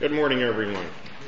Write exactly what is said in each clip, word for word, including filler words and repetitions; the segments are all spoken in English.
Good morning, everyone.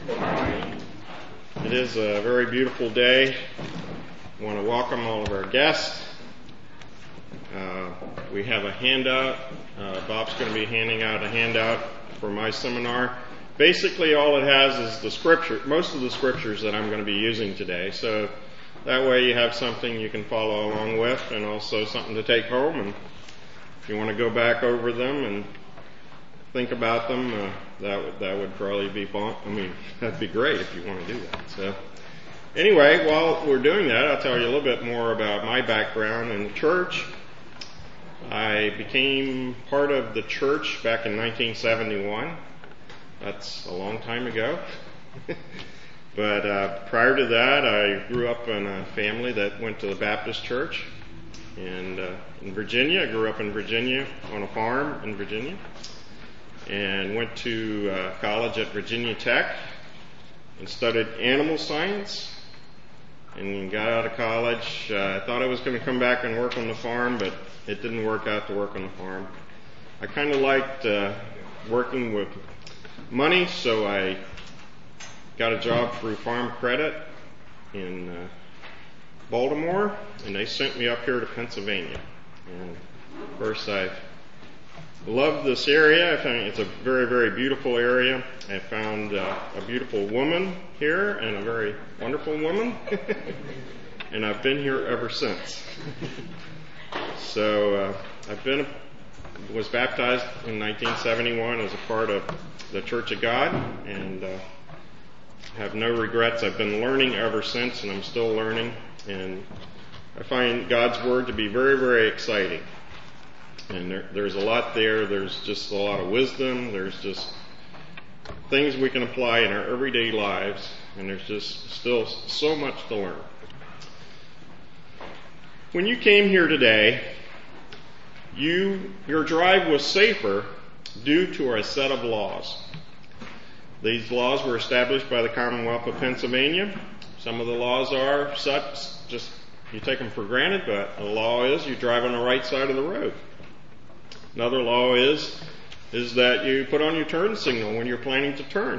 It is a very beautiful day. I want to welcome all of our guests. Uh, we have a handout. Uh, Bob's going to be handing out a handout for my seminar. Basically, all it has is the scripture, most of the scriptures that I'm going to be using today. So that way you have something you can follow along with, and also something to take home. And if you want to go back over them and think about them, uh, that would that would probably be fun. I mean, that'd be great if you want to do that. So anyway, while we're doing that, I'll tell you a little bit more about my background in the church. I became part of the church back in nineteen seventy-one. That's a long time ago. But uh, prior to that, I grew up in a family that went to the Baptist church. And uh, in Virginia, I grew up in Virginia on a farm in Virginia. And went to uh, college at Virginia Tech and studied animal science. And got out of college. Uh, I thought I was going to come back and work on the farm, but it didn't work out to work on the farm. I kind of liked uh, working with money, so I got a job through Farm Credit in uh, Baltimore, and they sent me up here to Pennsylvania. And of course, I've loved this area. I found it's a very, very beautiful area. I found uh, a beautiful woman here, and a very wonderful woman, and I've been here ever since. So uh, I've been was baptized in nineteen seventy-one as a part of the Church of God, and uh, have no regrets. I've been learning ever since, and I'm still learning, and I find God's Word to be very, very exciting. And there, there's a lot there. There's just a lot of wisdom. There's just things we can apply in our everyday lives, and there's just still so much to learn. When you came here today, you your drive was safer due to a set of laws. These laws were established by the Commonwealth of Pennsylvania. Some of the laws are such, just you take them for granted, but a law is you drive on the right side of the road. Another law is is that you put on your turn signal when you're planning to turn.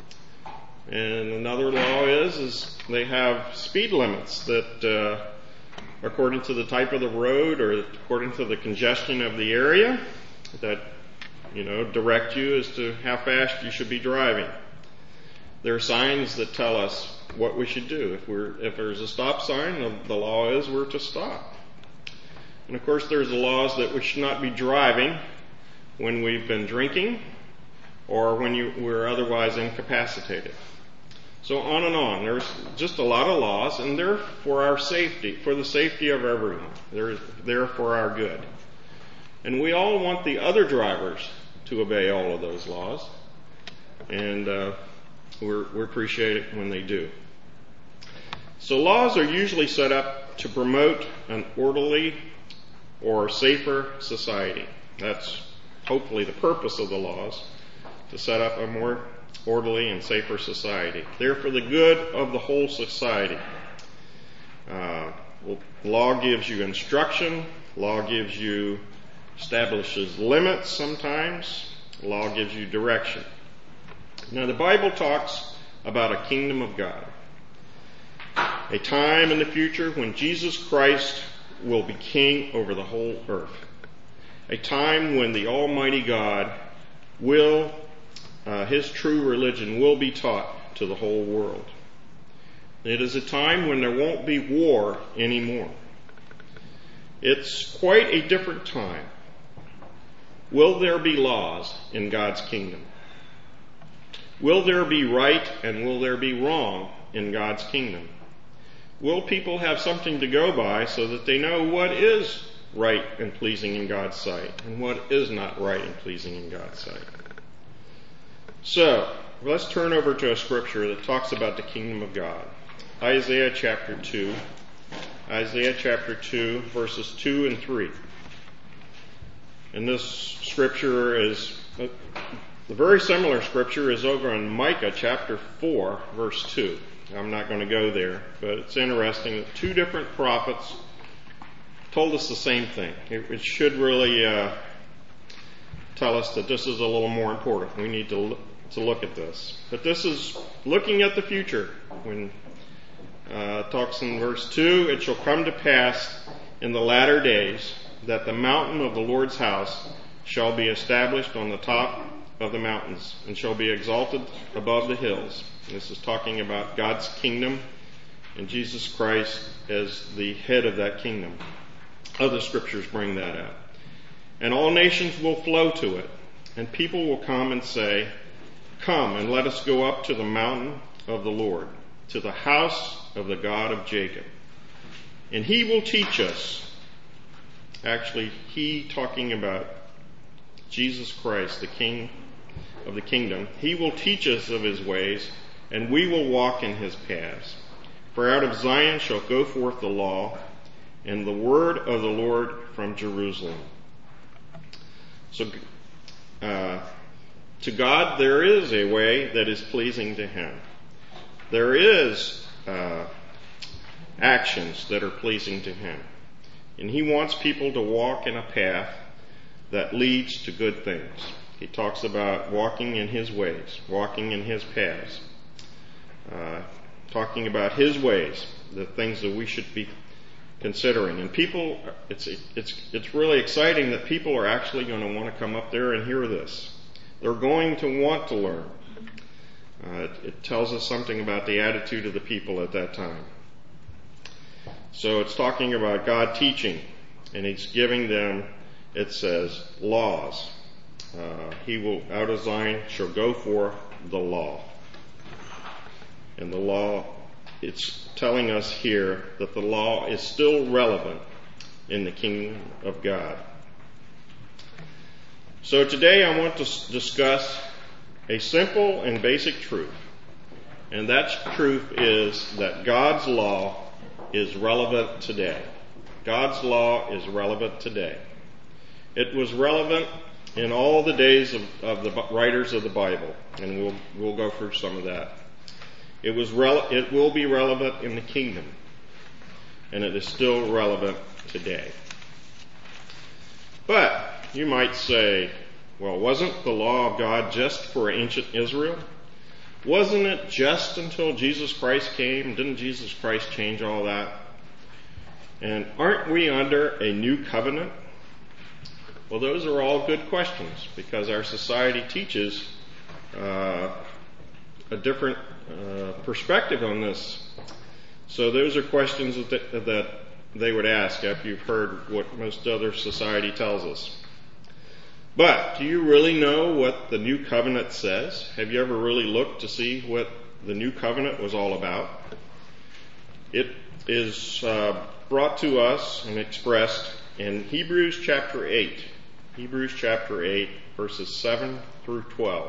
And another law is is they have speed limits that, uh, according to the type of the road or according to the congestion of the area, that you know direct you as to how fast you should be driving. There are signs that tell us what we should do. If we're if there's a stop sign, the, the law is we're to stop. And of course, there's the laws that we should not be driving when we've been drinking or when you, we're otherwise incapacitated. So on and on. There's just a lot of laws, and they're for our safety, for the safety of everyone. They're there for our good. And we all want the other drivers to obey all of those laws, and uh, we're, we appreciate it when they do. So laws are usually set up to promote an orderly or safer society. That's hopefully the purpose of the laws, to set up a more orderly and safer society. They're for the good of the whole society. Uh, law gives you instruction. Law gives you, establishes limits sometimes. Law gives you direction. Now the Bible talks about a kingdom of God. A time in the future when Jesus Christ will be king over the whole earth. A time when the Almighty God will, uh, His true religion will be taught to the whole world. It is a time when there won't be war anymore. It's quite a different time. Will there be laws in God's kingdom? Will there be right and will there be wrong in God's kingdom? Will people have something to go by so that they know what is right and pleasing in God's sight and what is not right and pleasing in God's sight? So, let's turn over to a scripture that talks about the kingdom of God. Isaiah chapter two. Isaiah chapter two, verses two and three. And this scripture is, a very similar scripture is over in Micah chapter four, verse two. I'm not going to go there, but it's interesting that two different prophets told us the same thing. It, it should really uh, tell us that this is a little more important. We need to to look at this. But this is looking at the future. When uh, it talks in verse two, it shall come to pass in the latter days that the mountain of the Lord's house shall be established on the top of the mountains and shall be exalted above the hills. And this is talking about God's kingdom and Jesus Christ as the head of that kingdom. Other scriptures bring that out. And all nations will flow to it, and people will come and say, come and let us go up to the mountain of the Lord, to the house of the God of Jacob. And he will teach us. Actually, he talking about Jesus Christ, the King of the kingdom. He will teach us of his ways, and we will walk in his paths. For out of Zion shall go forth the law, and the word of the Lord from Jerusalem. So, uh, to God there is a way that is pleasing to him. There is uh, actions that are pleasing to him. And he wants people to walk in a path that leads to good things. He talks about walking in his ways, walking in his paths, uh, talking about his ways, the things that we should be considering. And people, it's it's it's really exciting that people are actually going to want to come up there and hear this. They're going to want to learn. Uh, it, it tells us something about the attitude of the people at that time. So it's talking about God teaching, and he's giving them, it says, laws. Uh, he will, out of Zion shall go forth the law. And the law, it's telling us here that the law is still relevant in the kingdom of God. So today I want to discuss a simple and basic truth. And that truth is that God's law is relevant today. God's law is relevant today. It was relevant in all the days of, of the writers of the Bible, and we'll we'll go through some of that. It was rele- it will be relevant in the kingdom, and it is still relevant today. But you might say, well, wasn't the law of God just for ancient Israel? Wasn't it just until Jesus Christ came? Didn't Jesus Christ change all that? And aren't we under a new covenant? Well, those are all good questions, because our society teaches uh, a different uh, perspective on this. So those are questions that, they, that they would ask after you've heard what most other society tells us. But do you really know what the new covenant says? Have you ever really looked to see what the new covenant was all about? It is uh, brought to us and expressed in Hebrews chapter eight. Hebrews chapter eight, verses seven through twelve.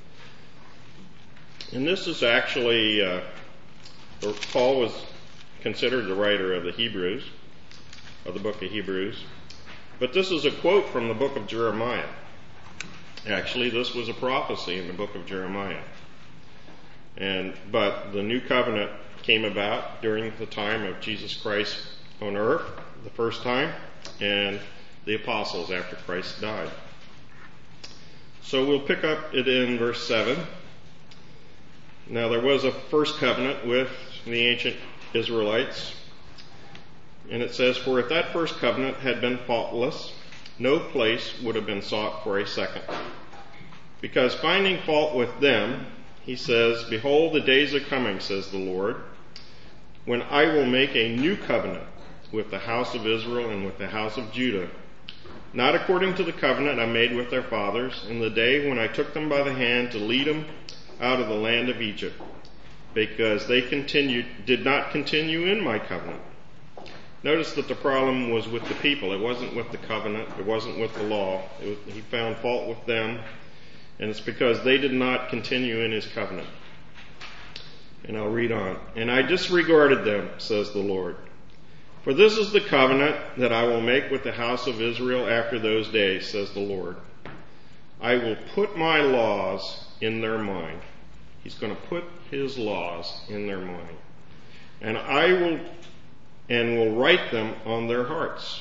And this is actually, uh, Paul was considered the writer of the Hebrews, of the book of Hebrews. But this is a quote from the book of Jeremiah. Actually, this was a prophecy in the book of Jeremiah. And but the new covenant came about during the time of Jesus Christ on earth, the first time, and the apostles after Christ died. So we'll pick up it in verse seven. Now there was a first covenant with the ancient Israelites. And it says, for if that first covenant had been faultless, no place would have been sought for a second. Because finding fault with them, he says, behold, the days are coming, says the Lord, when I will make a new covenant with the house of Israel and with the house of Judah, not according to the covenant I made with their fathers in the day when I took them by the hand to lead them out of the land of Egypt, because they continued, did not continue in my covenant. Notice that the problem was with the people. It wasn't with the covenant. It wasn't with the law. It was, he found fault with them, and it's because they did not continue in his covenant. And I'll read on. And I disregarded them, says the Lord. For this is the covenant that I will make with the house of Israel after those days, says the Lord. I will put my laws in their mind. He's going to put his laws in their mind. And I will and will write them on their hearts.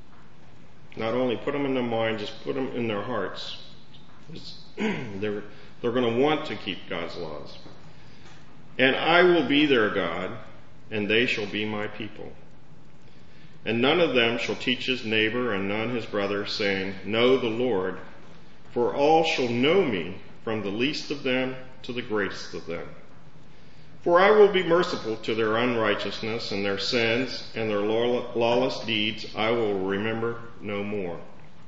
Not only put them in their mind, just put them in their hearts. They're They're going to want to keep God's laws. And I will be their God, and they shall be my people. And none of them shall teach his neighbor and none his brother, saying, Know the Lord, for all shall know me, from the least of them to the greatest of them. For I will be merciful to their unrighteousness, and their sins and their lawless deeds I will remember no more.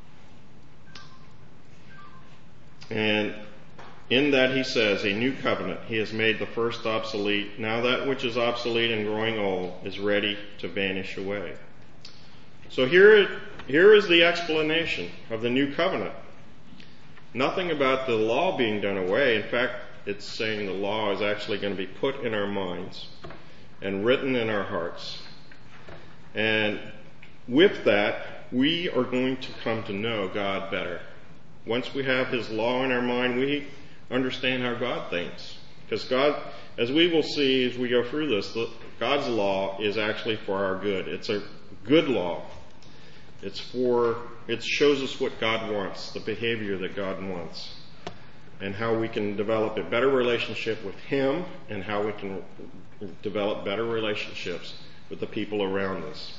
And in that he says, a new covenant, he has made the first obsolete. Now that which is obsolete and growing old is ready to vanish away. So here, here is the explanation of the new covenant. Nothing about the law being done away. In fact, it's saying the law is actually going to be put in our minds and written in our hearts. And with that, we are going to come to know God better. Once we have his law in our mind, we understand how God thinks. Because God, as we will see as we go through this, God's law is actually for our good. It's a good law. It's for, it shows us what God wants, the behavior that God wants, and how we can develop a better relationship with him, and how we can develop better relationships with the people around us.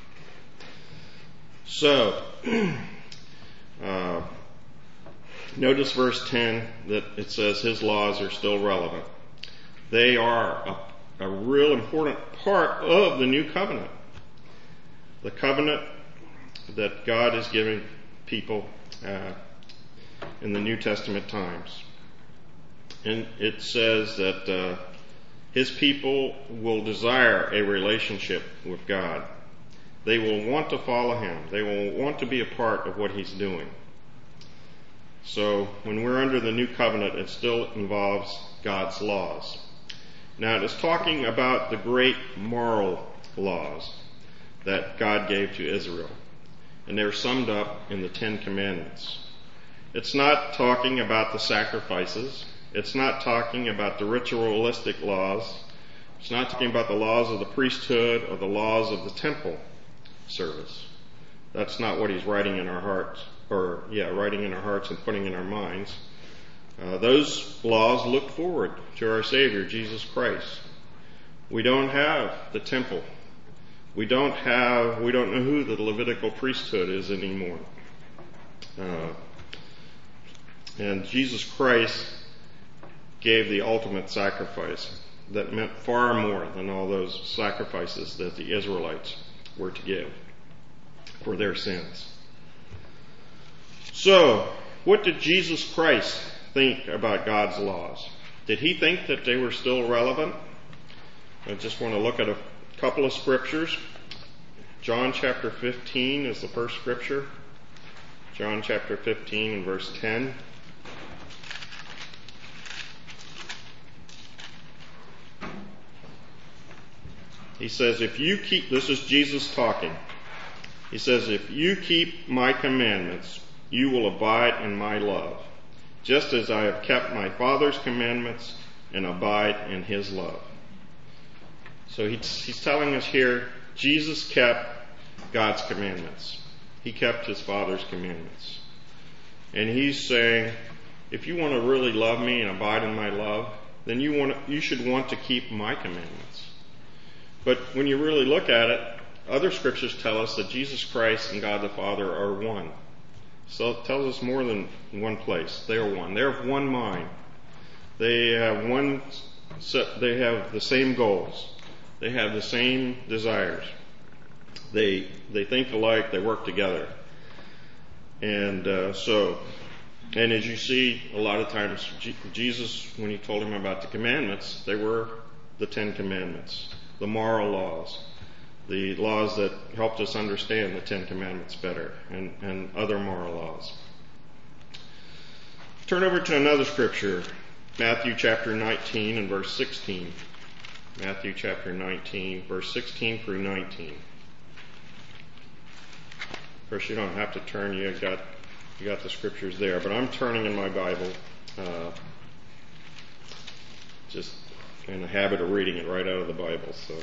So, uh, notice verse ten that it says his laws are still relevant. They are a, a real important part of the new covenant. The covenant that God is giving people uh, in the New Testament times. And it says that uh, his people will desire a relationship with God. They will want to follow him. They will want to be a part of what he's doing. So when we're under the new covenant, it still involves God's laws. Now it is talking about the great moral laws that God gave to Israel. And they're summed up in the Ten Commandments. It's not talking about the sacrifices. It's not talking about the ritualistic laws. It's not talking about the laws of the priesthood or the laws of the temple service. That's not what he's writing in our hearts, or yeah, writing in our hearts and putting in our minds. Uh, those laws look forward to our Savior, Jesus Christ. We don't have the temple. We don't have, we don't know who the Levitical priesthood is anymore. Uh, and Jesus Christ gave the ultimate sacrifice that meant far more than all those sacrifices that the Israelites were to give for their sins. So, what did Jesus Christ think about God's laws? Did he think that they were still relevant? I just want to look at a couple of scriptures. John chapter fifteen is the first scripture. John chapter fifteen and verse ten. He says, if you keep, this is Jesus talking. He says, if you keep my commandments, you will abide in my love, just as I have kept my Father's commandments and abide in his love. So he's, he's telling us here, Jesus kept God's commandments. He kept his Father's commandments. And he's saying, if you want to really love me and abide in my love, then you want to, you should want to keep my commandments. But when you really look at it, other scriptures tell us that Jesus Christ and God the Father are one. So it tells us more than one place. They are one. They're of one mind. They have one, they have the same goals. They have the same desires. They they think alike. They work together. And uh, so, and as you see, a lot of times G- Jesus, when he told him about the commandments, they were the Ten Commandments, the moral laws, the laws that helped us understand the Ten Commandments better, and, and other moral laws. Turn over to another scripture, Matthew chapter nineteen and verse sixteen. Matthew chapter nineteen, verse sixteen through nineteen. Of course, you don't have to turn. You got you got the scriptures there, but I'm turning in my Bible, uh, just in the habit of reading it right out of the Bible. So,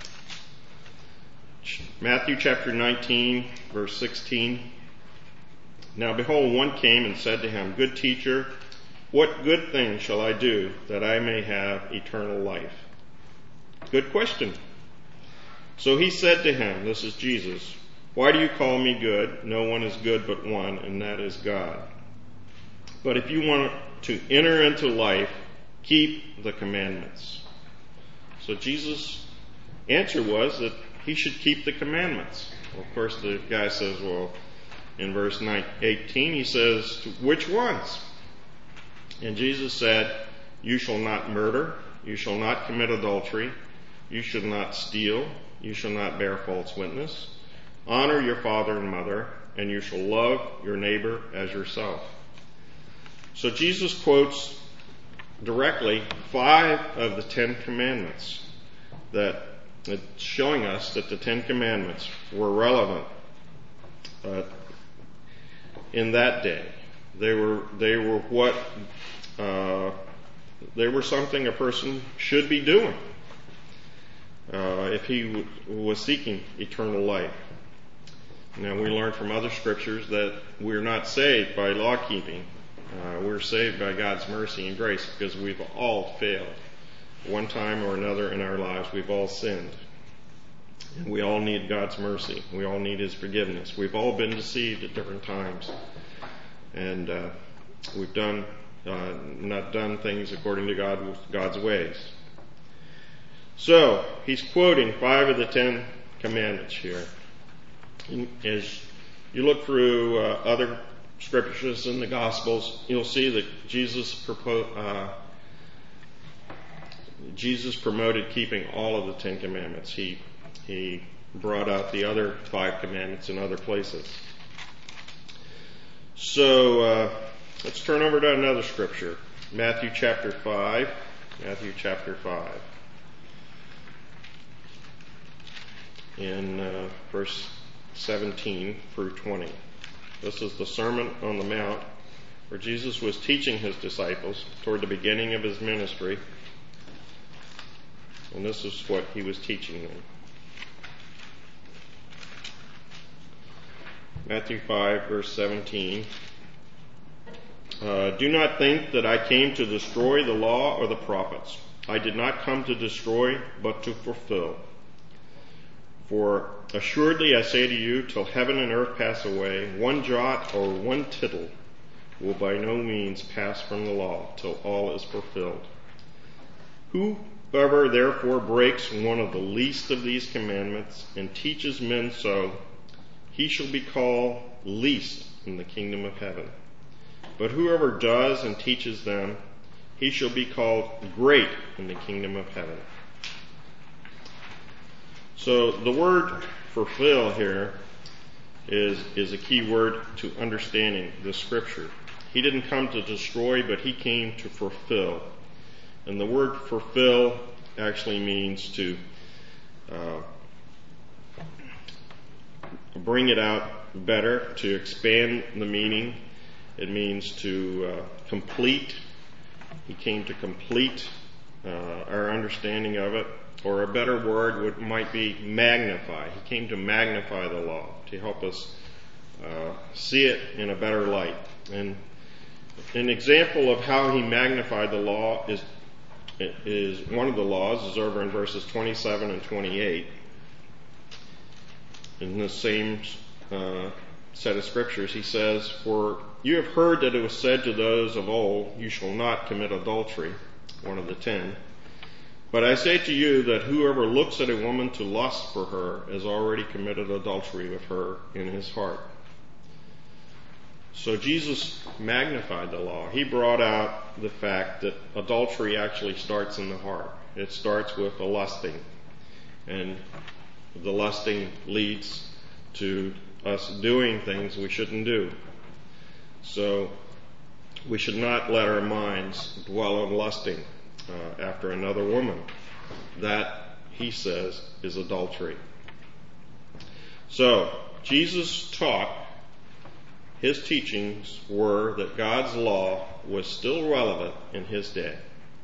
Matthew chapter nineteen, verse sixteen. Now behold, one came and said to him, Good teacher, What good thing shall I do that I may have eternal life? Good question. So he said to him, this is Jesus, why do you call me good? No one is good but one, and that is God. But if you want to enter into life, keep the commandments. So Jesus' answer was that he should keep the commandments. Well, of course, the guy says, well, in verse eighteen, he says, which ones? And Jesus said, you shall not murder, you shall not commit adultery, you shall not steal, you shall not bear false witness, honor your father and mother, and you shall love your neighbor as yourself. So Jesus quotes directly five of the Ten Commandments, that it's showing us that the Ten Commandments were relevant uh, in that day. They were they were what uh, they were something a person should be doing uh, if he w- was seeking eternal life. Now we learn from other scriptures that we're not saved by law keeping. Uh, we're saved by God's mercy and grace because we've all failed. One time or another in our lives, we've all sinned. And we all need God's mercy. We all need His forgiveness. We've all been deceived at different times. And uh, we've done, uh, not done things according to God, God's ways. So, he's quoting five of the Ten Commandments here. As you look through uh, other scriptures in the Gospels, you'll see that Jesus propo- uh, Jesus promoted keeping all of the Ten Commandments. He he brought out the other five commandments in other places. So uh, let's turn over to another scripture, Matthew chapter five. Matthew chapter five, in uh, verse seventeen through twenty. This is the Sermon on the Mount, where Jesus was teaching his disciples toward the beginning of his ministry. And this is what he was teaching them. Matthew five, verse seventeen. Uh, Do not think that I came to destroy the law or the prophets. I did not come to destroy, but to fulfill. For assuredly I say to you, till heaven and earth pass away, one jot or one tittle will by no means pass from the law till all is fulfilled. Whoever therefore breaks one of the least of these commandments and teaches men so, he shall be called least in the kingdom of heaven. But whoever does and teaches them, he shall be called great in the kingdom of heaven. So the word fulfill here is, is a key word to understanding the scripture. He didn't come to destroy, but he came to fulfill. And the word fulfill actually means to uh, bring it out better, to expand the meaning. It means to uh, complete. He came to complete uh, our understanding of it. Or a better word would, might be magnify. He came to magnify the law, to help us uh, see it in a better light. And an example of how he magnified the law is is one of the laws is over in verses twenty-seven and twenty-eight. In the same uh, set of scriptures, he says, "For you have heard that it was said to those of old, you shall not commit adultery," one of the ten. "But I say to you that whoever looks at a woman to lust for her has already committed adultery with her in his heart." So Jesus magnified the law. He brought out the fact that adultery actually starts in the heart. It starts with the lusting. And the lusting leads to us doing things we shouldn't do. So we should not let our minds dwell on lusting Uh, after another woman. That, he says, is adultery. So, Jesus taught, his teachings were that God's law was still relevant in his day.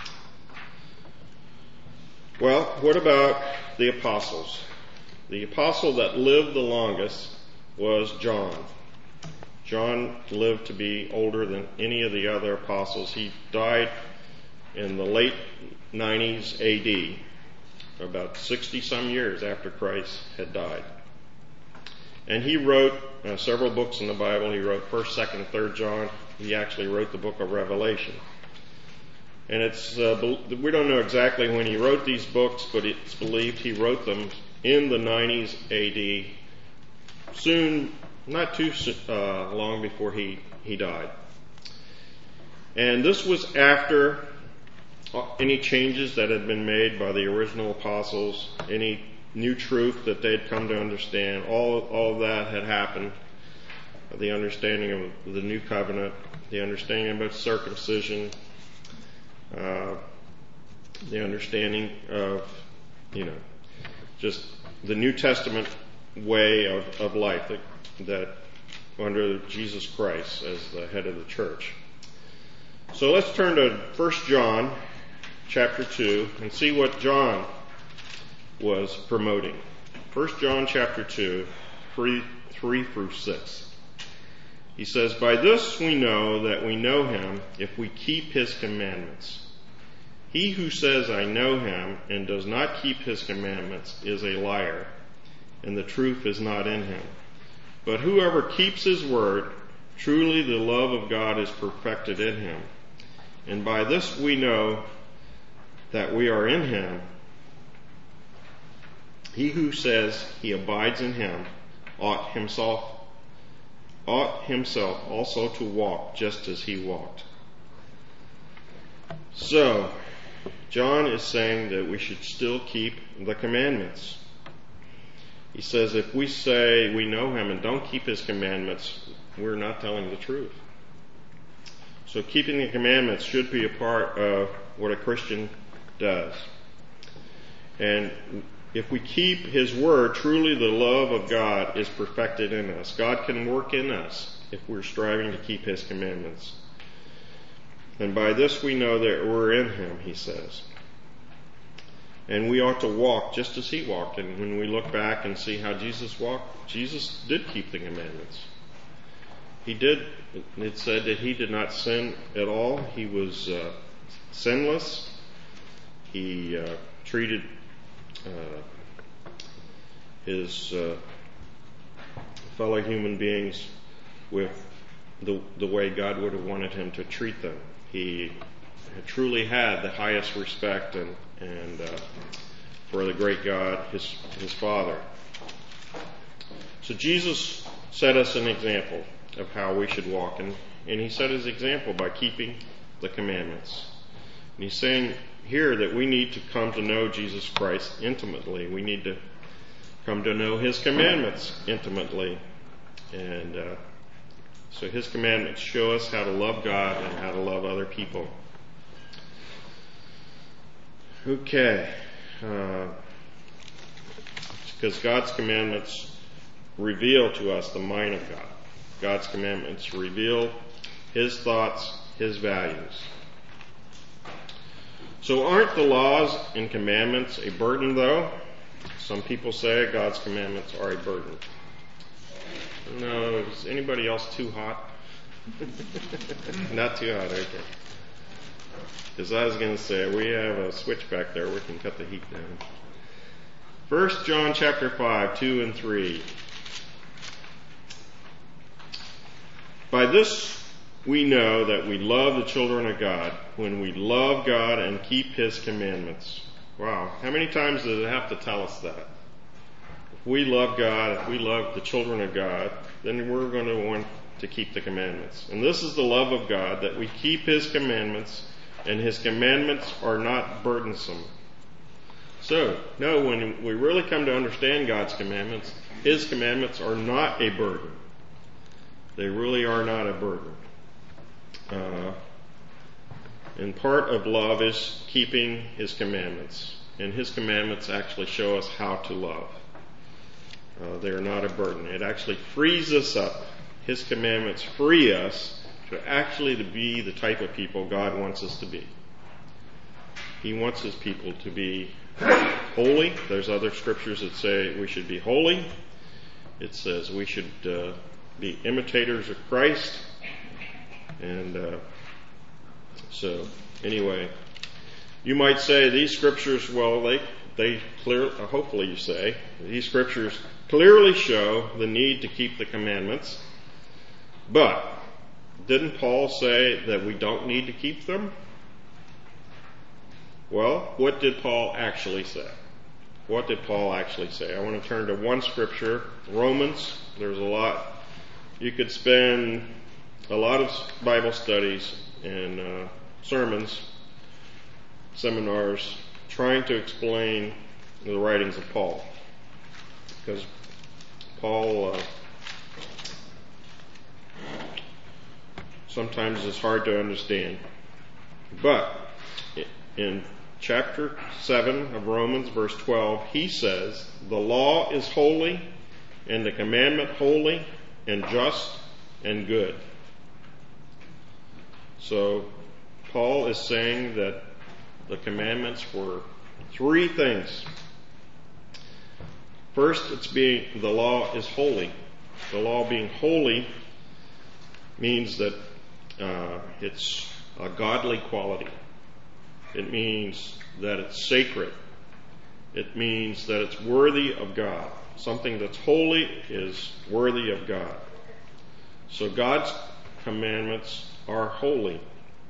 Well, what about the apostles? The apostle that lived the longest was John. John lived to be older than any of the other apostles. He died in the late nineties A D, about sixty some years after Christ had died. And he wrote uh, several books in the Bible. He wrote first, second, and third John. He actually wrote the book of Revelation. And it's uh, we don't know exactly when he wrote these books, but it's believed he wrote them in the nineties A D, soon, not too uh, long before he, he died. And this was after any changes that had been made by the original apostles, any new truth that they'd come to understand. All, all of that had happened. The understanding of the new covenant, the understanding about circumcision, uh, the understanding of, you know, just the New Testament way of, of life that, that under Jesus Christ as the head of the church. So let's turn to First John chapter two and see what John was promoting. First John chapter two, three, three through six. He says, "By this we know that we know him if we keep his commandments. He who says, 'I know him,' and does not keep his commandments is a liar, and the truth is not in him. But whoever keeps his word, truly the love of God is perfected in him. And by this we know that we are in him. He who says he abides in him ought himself ought himself also to walk just as he walked." So, John is saying that we should still keep the commandments. He says if we say we know him and don't keep his commandments, we're not telling the truth. So keeping the commandments should be a part of what a Christian does. And if we keep his word, truly the love of God is perfected in us. God can work in us if we're striving to keep his commandments. And by this we know that we're in him, he says. And we ought to walk just as he walked. And when we look back and see how Jesus walked, Jesus did keep the commandments. He did. It said that he did not sin at all. He was uh, sinless. He uh, treated uh, his uh, fellow human beings with the, the way God would have wanted him to treat them. He truly had the highest respect and, and uh, for the great God, his, his Father. So Jesus set us an example of how we should walk, and, and he set his example by keeping the commandments. And he's saying here that we need to come to know Jesus Christ intimately. We need to come to know his commandments intimately. And uh, so his commandments show us how to love God and how to love other people. Okay. Uh, because God's commandments reveal to us the mind of God. God's commandments reveal his thoughts, his values. So aren't the laws and commandments a burden, though? Some people say God's commandments are a burden. No, is anybody else too hot? Not too hot, okay. Because I was going to say, we have a switch back there. We can cut the heat down. First John chapter five, two and three. "By this we know that we love the children of God, when we love God and keep his commandments." Wow, how many times does it have to tell us that? If we love God, if we love the children of God, then we're going to want to keep the commandments. And this is the love of God, that we keep his commandments, and his commandments are not burdensome. So, no, when we really come to understand God's commandments, his commandments are not a burden. They really are not a burden. Uh, and part of love is keeping his commandments. And his commandments actually show us how to love. Uh, they are not a burden. It actually frees us up. His commandments free us to actually to be the type of people God wants us to be. He wants his people to be holy. There's other scriptures that say we should be holy. It says we should uh, be imitators of Christ. And uh, so, anyway, you might say these scriptures, well, they they clear. Uh, hopefully, you say these scriptures clearly show the need to keep the commandments. But didn't Paul say that we don't need to keep them? Well, what did Paul actually say? What did Paul actually say? I want to turn to one scripture, Romans. There's a lot. You could spend a lot of Bible studies and uh, sermons, seminars, trying to explain the writings of Paul. Because Paul uh, sometimes is hard to understand. But in chapter seven of Romans, verse twelve, he says, the law is holy, and the commandment holy, and just, and good. So, Paul is saying that the commandments were three things. First, it's being, the law is holy. The law being holy means that uh, it's a godly quality. It means that it's sacred. It means that it's worthy of God. Something that's holy is worthy of God. So God's commandments are holy.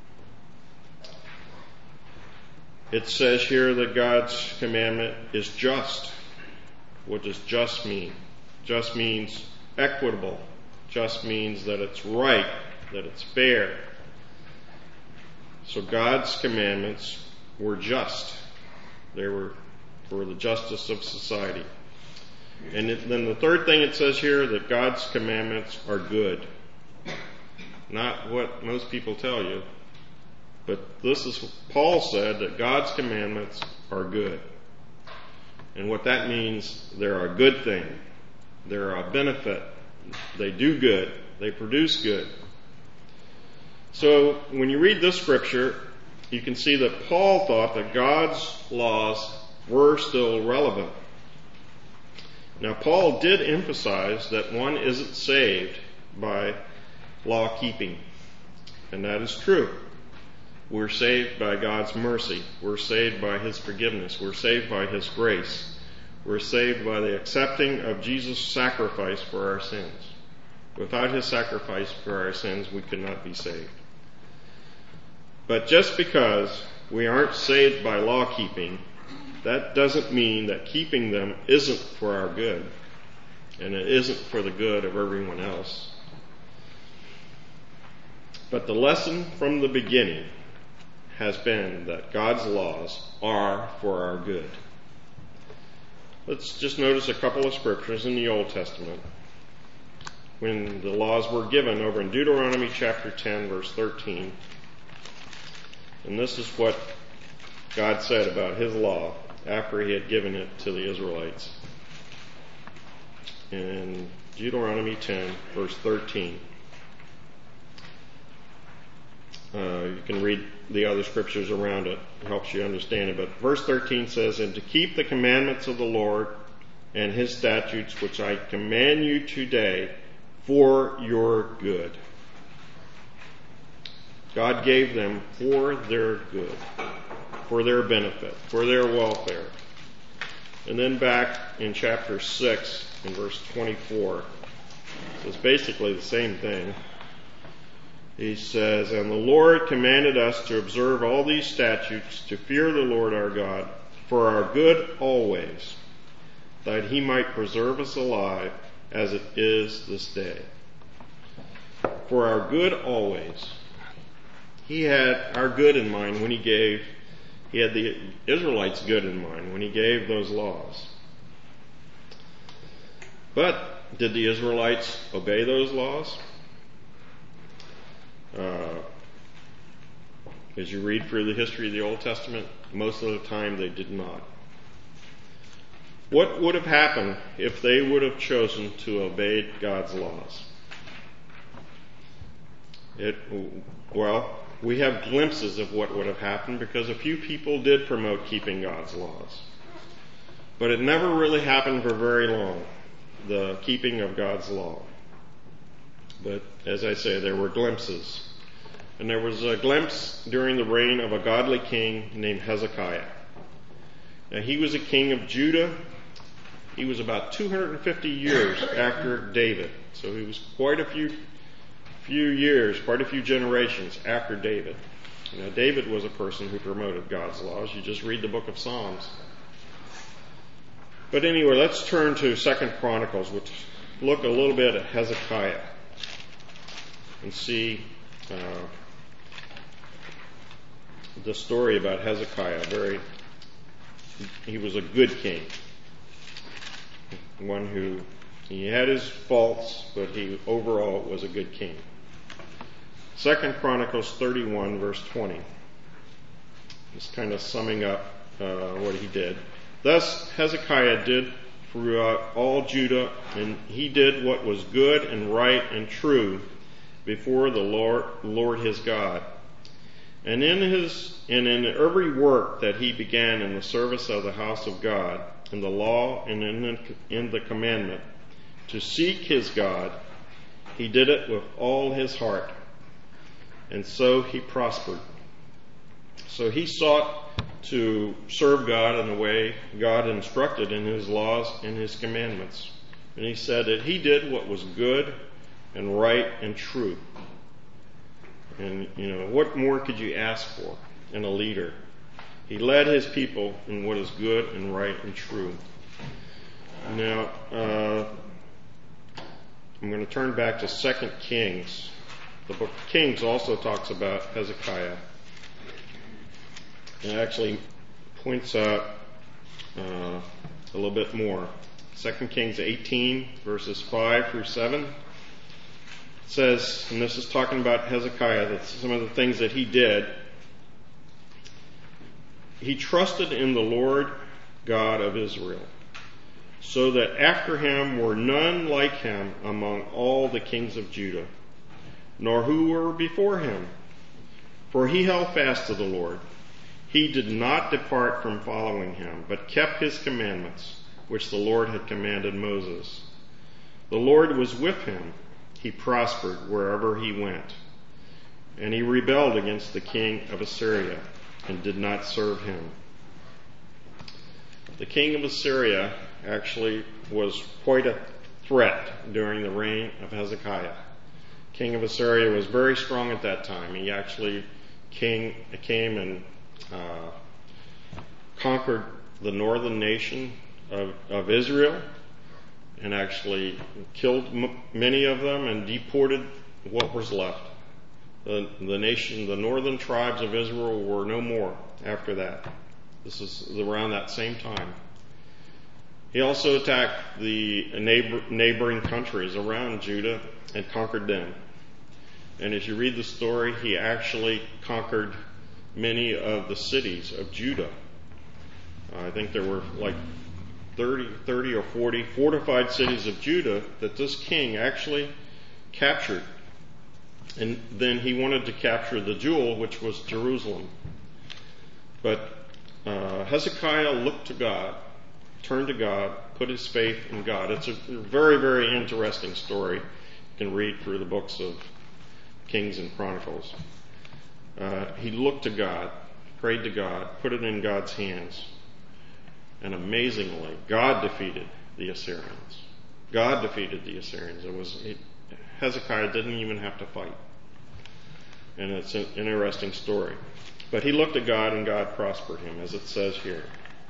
It says here that God's commandment is just. What does just mean? Just means equitable. Just means that it's right, that it's fair. So God's commandments were just. They were for the justice of society. And it, then the third thing it says here, that God's commandments are good. Not what most people tell you, but this is, Paul said that God's commandments are good. And what that means, they're a good thing. They're a benefit. They do good. They produce good. So when you read this scripture, you can see that Paul thought that God's laws were still relevant. Now, Paul did emphasize that one isn't saved by law keeping. And that is true. We're saved by God's mercy. We're saved by His forgiveness. We're saved by His grace. We're saved by the accepting of Jesus' sacrifice for our sins. Without His sacrifice for our sins, we could not be saved. But just because we aren't saved by law keeping, that doesn't mean that keeping them isn't for our good, and it isn't for the good of everyone else. But the lesson from the beginning has been that God's laws are for our good. Let's just notice a couple of scriptures in the Old Testament when the laws were given over in Deuteronomy chapter ten, verse thirteen. And this is what God said about His law after He had given it to the Israelites. In Deuteronomy ten, verse thirteen. Uh, you can read the other scriptures around it. It helps you understand it. But verse thirteen says, and to keep the commandments of the Lord and His statutes, which I command you today for your good. God gave them for their good, for their benefit, for their welfare. And then back in chapter six, in verse twenty-four, it's basically the same thing. He says, and the Lord commanded us to observe all these statutes, to fear the Lord our God, for our good always, that He might preserve us alive as it is this day. For our good always. He had our good in mind when He gave, He had the Israelites' good in mind when He gave those laws. But did the Israelites obey those laws? Uh, as you read through the history of the Old Testament, most of the time they did not. What would have happened if they would have chosen to obey God's laws? It, well, we have glimpses of what would have happened because a few people did promote keeping God's laws. But it never really happened for very long, the keeping of God's law. But as I say, there were glimpses. And there was a glimpse during the reign of a godly king named Hezekiah. Now, he was a king of Judah. He was about two hundred fifty years after David. So he was quite a few few years, quite a few generations after David. Now, David was a person who promoted God's laws. You just read the book of Psalms. But anyway, let's turn to Second Chronicles. We'll look a little bit at Hezekiah and see uh, the story about Hezekiah. Very, he was a good king, one who he had his faults, but he overall was a good king. Second Chronicles thirty-one, verse twenty. Just kind of summing up uh, what he did. Thus Hezekiah did throughout all Judah, and he did what was good and right and true before the Lord, Lord his God. And in his and in every work that he began in the service of the house of God, in the law and in the, in the commandment, to seek his God, he did it with all his heart. And so he prospered. So he sought to serve God in the way God instructed in his laws and his commandments. And he said that he did what was good and right and true. And, you know, what more could you ask for in a leader? He led his people in what is good and right and true. Now, uh, I'm going to turn back to Second Kings. The book of Kings also talks about Hezekiah. It actually points out uh, a little bit more. Second Kings eighteen, verses five through seven. It says, and this is talking about Hezekiah, that some of the things that he did. He trusted in the Lord God of Israel, so that after him were none like him among all the kings of Judah, nor who were before him. For he held fast to the Lord. He did not depart from following him, but kept his commandments, which the Lord had commanded Moses. The Lord was with him. He prospered wherever he went. And he rebelled against the king of Assyria and did not serve him. The king of Assyria actually was quite a threat during the reign of Hezekiah. King of Assyria was very strong at that time. He actually came, came and uh, conquered the northern nation of, of Israel and actually killed m- many of them and deported what was left. The, the nation, the northern tribes of Israel were no more after that. This is around that same time. He also attacked the neighbor, neighboring countries around Judah and conquered them. And as you read the story, he actually conquered many of the cities of Judah. Uh, I think there were like thirty, thirty or forty fortified cities of Judah that this king actually captured. And then he wanted to capture the jewel, which was Jerusalem. But uh, Hezekiah looked to God, turned to God, put his faith in God. It's a very, very interesting story. You can read through the books of Kings and Chronicles. Uh, he looked to God, prayed to God, put it in God's hands. And amazingly, God defeated the Assyrians. God defeated the Assyrians. It was it, Hezekiah didn't even have to fight. And it's an interesting story. But he looked at God and God prospered him, as it says here.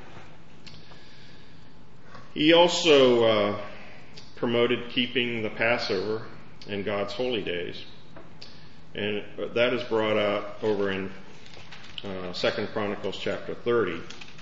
He also uh, promoted keeping the Passover and God's holy days. And that is brought out over in uh, Second Chronicles chapter thirty.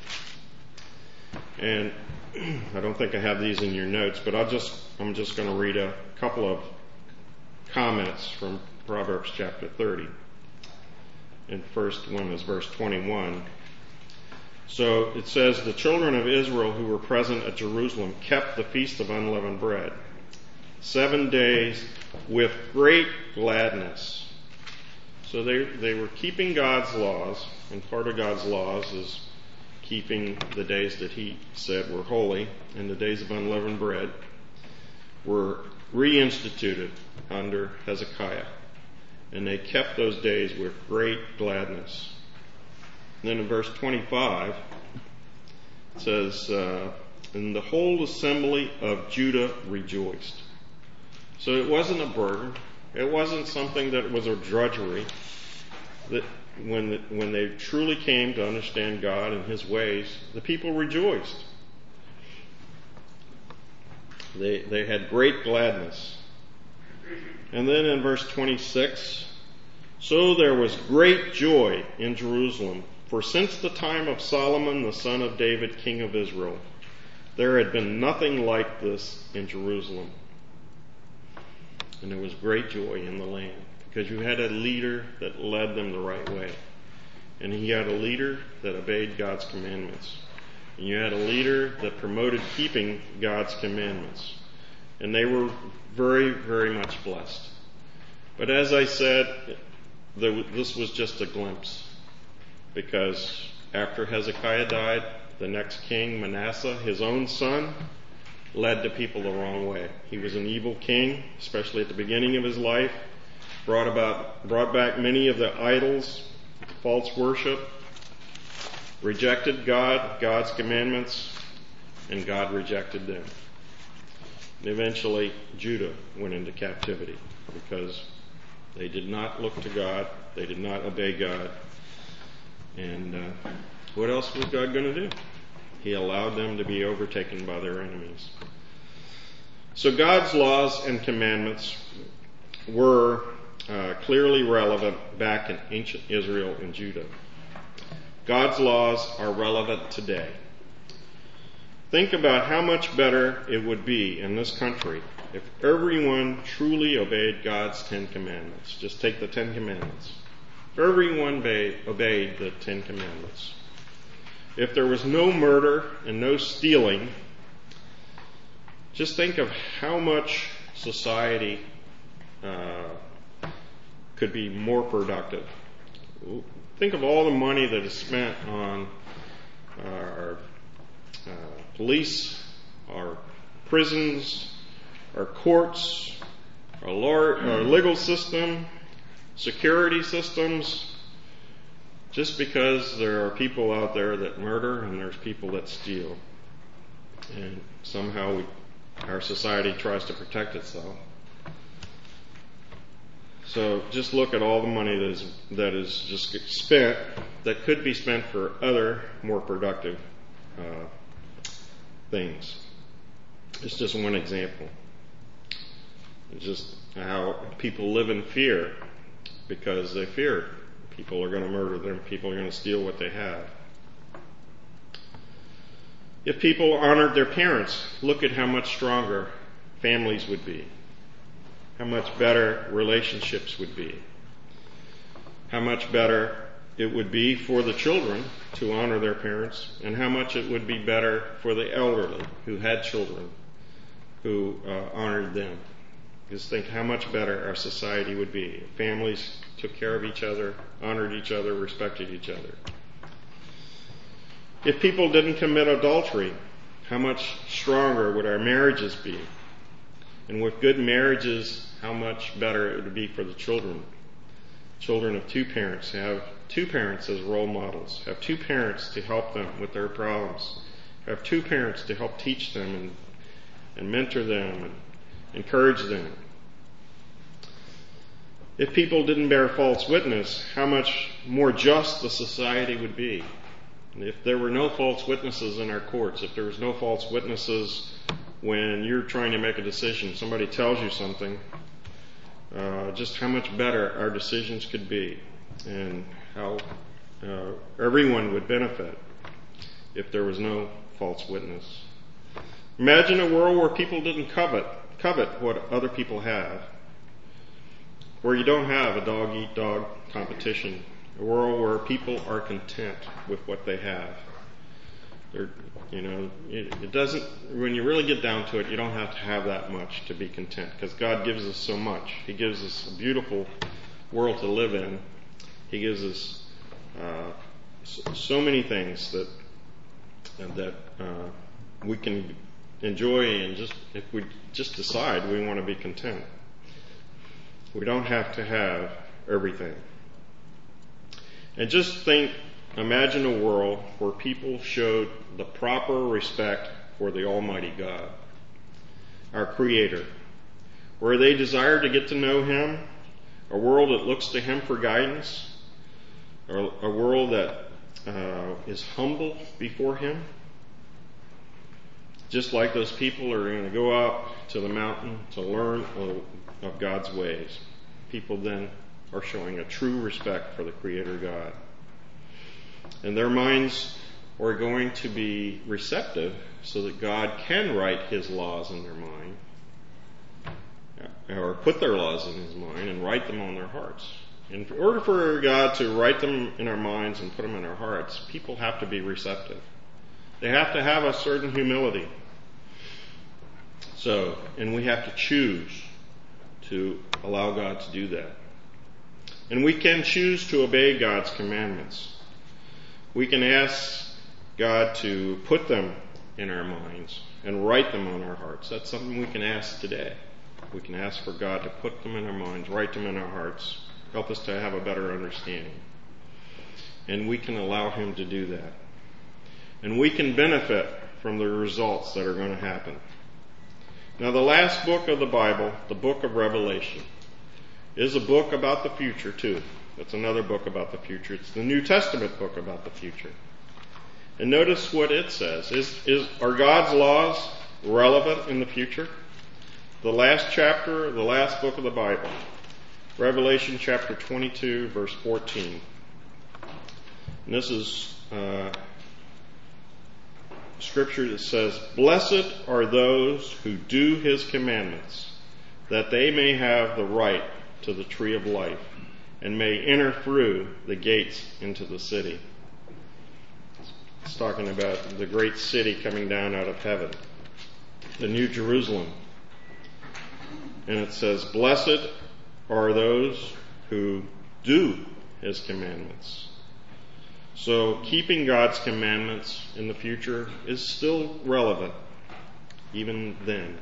And I don't think I have these in your notes, but I'll just, I'm just going to read a couple of comments from Proverbs chapter thirty. And first one is verse twenty-one. So it says, the children of Israel who were present at Jerusalem kept the feast of unleavened bread seven days with great gladness. So they they were keeping God's laws, and part of God's laws is keeping the days that he said were holy, and the days of unleavened bread were reinstituted under Hezekiah. And they kept those days with great gladness. And then in verse twenty-five, it says, uh, and the whole assembly of Judah rejoiced. So it wasn't a burden. It wasn't something that was a drudgery. That when the, when they truly came to understand God and His ways, the people rejoiced. They they had great gladness. And then in verse twenty-six, so there was great joy in Jerusalem, for since the time of Solomon the son of David, king of Israel, there had been nothing like this in Jerusalem. And there was great joy in the land, because you had a leader that led them the right way. And he had a leader that obeyed God's commandments. And you had a leader that promoted keeping God's commandments. And they were very, very much blessed. But as I said, this was just a glimpse. Because after Hezekiah died, the next king, Manasseh, his own son, led the people the wrong way. He was an evil king, especially at the beginning of his life. Brought about, brought back many of the idols, false worship, rejected God, God's commandments, and God rejected them. And eventually, Judah went into captivity because they did not look to God, they did not obey God. And uh, what else was God going to do? He allowed them to be overtaken by their enemies. So God's laws and commandments were uh, clearly relevant back in ancient Israel and Judah. God's laws are relevant today. Think about how much better it would be in this country if everyone truly obeyed God's Ten Commandments. Just take the Ten Commandments. If everyone obeyed, obeyed the Ten Commandments. If there was no murder and no stealing, just think of how much society uh, could be more productive. Think of all the money that is spent on our uh, police, our prisons, our courts, our, law, our legal system, security systems, just because there are people out there that murder and there's people that steal. And somehow we, our society tries to protect itself. So just look at all the money that is, that is just spent that could be spent for other more productive uh, things. It's just one example. It's just how people live in fear because they fear people are going to murder them, people are going to steal what they have. If people honored their parents, look at how much stronger families would be. How much better relationships would be. How much better it would be for the children to honor their parents, and how much it would be better for the elderly who had children who uh, honored them. Just think how much better our society would be if families took care of each other, honored each other, respected each other. If people didn't commit adultery, how much stronger would our marriages be? And with good marriages, how much better it would be for the children. Children of two parents have two parents as role models, have two parents to help them with their problems, have two parents to help teach them and, and mentor them and encourage them. If people didn't bear false witness, how much more just the society would be. If there were no false witnesses in our courts, if there was no false witnesses when you're trying to make a decision, somebody tells you something, uh, just how much better our decisions could be and how uh, everyone would benefit if there was no false witness. Imagine a world where people didn't covet, covet what other people have, where you don't have a dog-eat-dog competition, a world where people are content with what they have. They're, you know, it, it doesn't, when you really get down to it, you don't have to have that much to be content, because God gives us so much. He gives us a beautiful world to live in. He gives us uh, so, so many things that that uh, we can enjoy and just if we just decide we want to be content. We don't have to have everything. And just think, imagine a world where people showed the proper respect for the Almighty God, our Creator, where they desire to get to know Him, a world that looks to Him for guidance, or a world that uh, is humble before Him. Just like those people are going to go up to the mountain to learn of God's ways. People then are showing a true respect for the Creator God. And their minds are going to be receptive so that God can write His laws in their mind, or put their laws in His mind and write them on their hearts. In order for God to write them in our minds and put them in our hearts, people have to be receptive. They have to have a certain humility. So, and we have to choose to allow God to do that. And we can choose to obey God's commandments. We can ask God to put them in our minds and write them on our hearts. That's something we can ask today. We can ask for God to put them in our minds, write them in our hearts, help us to have a better understanding. And we can allow Him to do that. And we can benefit from the results that are going to happen. Now, the last book of the Bible, the book of Revelation, is a book about the future too. It's another book about the future. It's the New Testament book about the future. And notice what it says. Is, is, are God's laws relevant in the future? The last chapter, the last book of the Bible, Revelation chapter twenty-two, verse fourteen. And this is uh, scripture that says, "Blessed are those who do His commandments, that they may have the right to the tree of life, and may enter through the gates into the city." It's talking about the great city coming down out of heaven, the New Jerusalem. And it says, "Blessed are those who do His commandments." So keeping God's commandments in the future is still relevant, even then.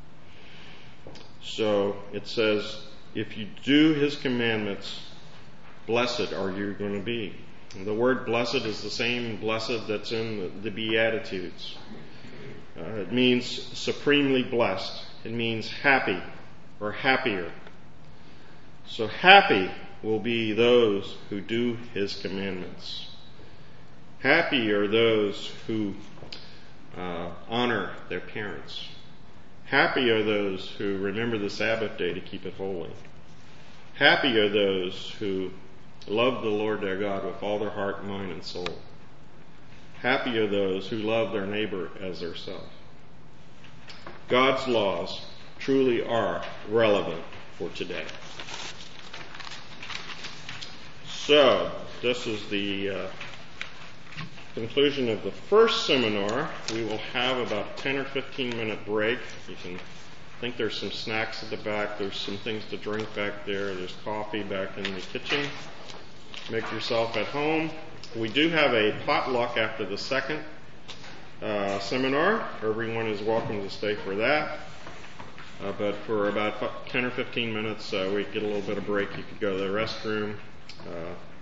So it says, if you do His commandments, blessed are you going to be. And the word blessed is the same blessed that's in the, the Beatitudes. Uh, it means supremely blessed. It means happy or happier. So happy will be those who do His commandments. Happy are those who uh, honor their parents. Happy are those who remember the Sabbath day to keep it holy. Happy are those who love the Lord their God with all their heart, mind, and soul. Happy are those who love their neighbor as their self. God's laws truly are relevant for today. So, this is the uh, conclusion of the first seminar. We will have about a ten or fifteen minute break. You can I think there's some snacks at the back. There's some things to drink back there. There's coffee back in the kitchen. Make yourself at home. We do have a potluck after the second uh, seminar. Everyone is welcome to stay for that. Uh, but for about ten or fifteen minutes, uh, we get a little bit of break. You could go to the restroom. Uh,